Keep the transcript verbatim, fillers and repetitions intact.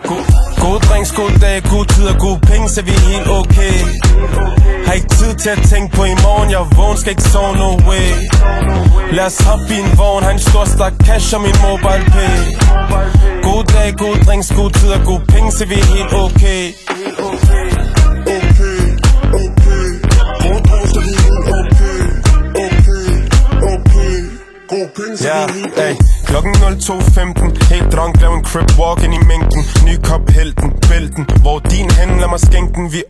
God, gode drinks, gode dage, gode tider, gode penge, så vi er helt okay. Har ikke tid til at tænke på i morgen, jeg er vågen, skal ikke sove no way. Lad os hoppe i en vogn, har en stor stak cash og min mobile pay. Gode dage, gode drinks, gode tider, gode penge, så vi er helt okay. Ja, ey, klokken nul to femten. Helt drunk, lav en crip walk ind i mængden. Ny kop, helten, bælten. Hvor din hen, lad mig skænke den. Vi